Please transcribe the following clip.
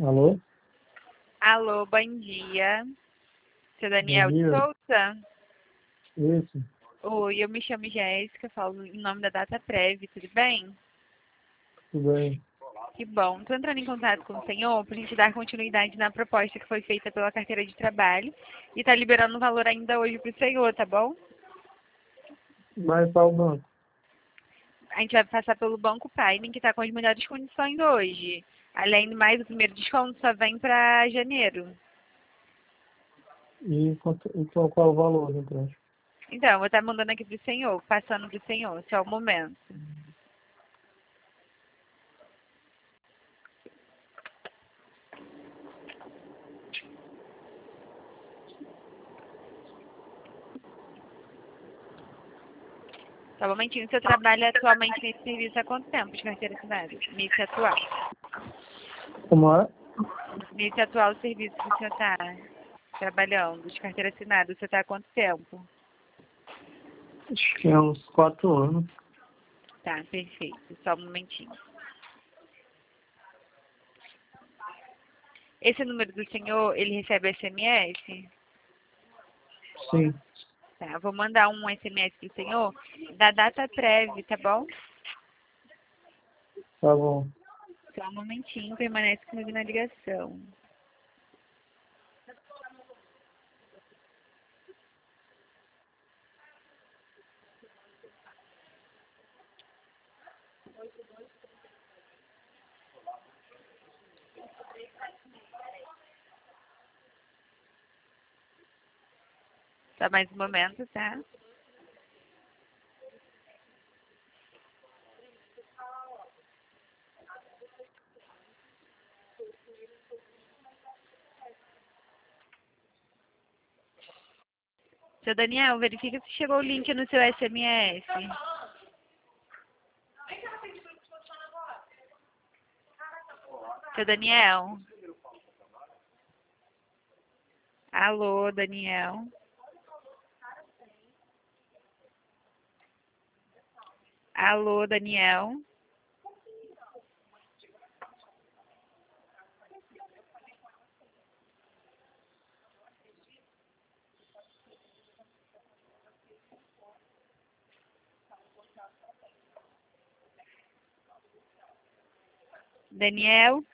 Alô? Alô, bom dia. Seu Bom Daniel de dia. Souza? Isso, Oi, eu me chamo Jéssica, falo em nome da DataPrev, tudo bem? tudo bem. Que bom. Estou entrando em contato com o senhor para a gente dar continuidade na proposta que foi feita pela carteira de trabalho e está liberando o valor ainda hoje para o senhor, tá bom? Mas para o banco? A gente vai passar pelo Banco Prime, que está com as melhores condições hoje. Além do mais, o primeiro desconto só vem para janeiro. E qual o valor, então? Então, eu vou estar mandando aqui para o senhor, passando para o senhor, esse é o momento. Só um momentinho, o senhor trabalha atualmente nesse serviço há quanto tempo de carteira assinada? Nesse atual. Como é? Nesse atual serviço que o senhor está trabalhando, de carteira assinada, o senhor está há quanto tempo? Acho que é uns 4 anos. Tá, perfeito. Só um momentinho. Esse número do senhor, ele recebe SMS? Sim, Tá, eu vou mandar um SMS pro senhor da data prévia, tá bom? tá bom. Só um momentinho, permanece comigo na ligação. Só mais um momento, tá? Seu Daniel, verifica se chegou o link no seu SMS. Seu Daniel? Alô, Daniel? Alô, Daniel? Daniel?